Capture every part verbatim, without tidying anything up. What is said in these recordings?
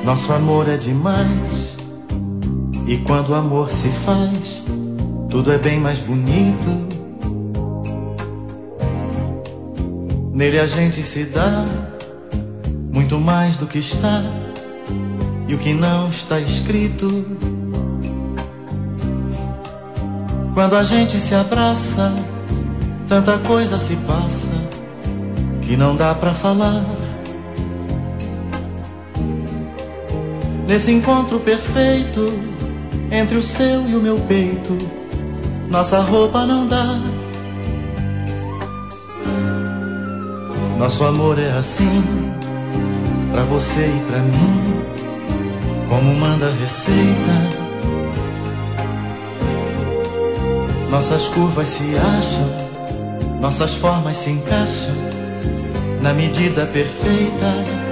Nosso amor é demais, e quando o amor se faz, tudo é bem mais bonito. Nele a gente se dá muito mais do que está e o que não está escrito. Quando a gente se abraça, tanta coisa se passa que não dá pra falar. Nesse encontro perfeito entre o seu e o meu peito, nossa roupa não dá. Nosso amor é assim, pra você e pra mim, como manda a receita. Nossas curvas se acham, nossas formas se encaixam na medida perfeita.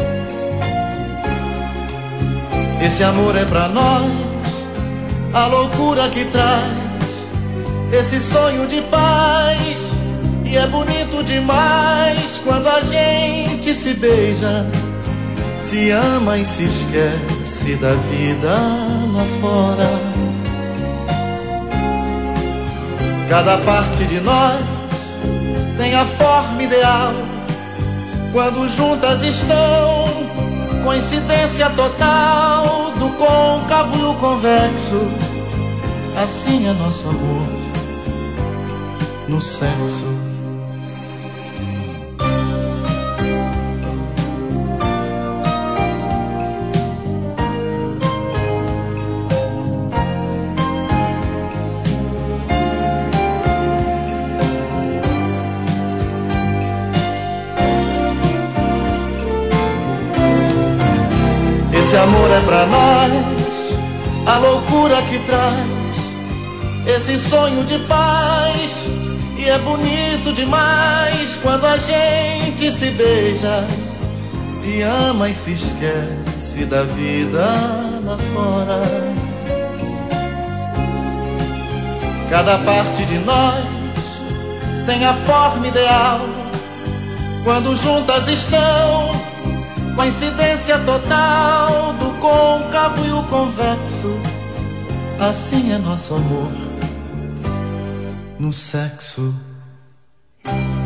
Esse amor é pra nós a loucura que traz esse sonho de paz. E é bonito demais quando a gente se beija, se ama e se esquece da vida lá fora. Cada parte de nós tem a forma ideal quando juntas estão. Coincidência total do côncavo e o convexo. Assim é nosso amor no sexo. Esse amor é pra nós a loucura que traz esse sonho de paz. E é bonito demais quando a gente se beija, se ama e se esquece da vida lá fora. Cada parte de nós tem a forma ideal quando juntas estão. Coincidência total do côncavo e o convexo. Assim é nosso amor no sexo.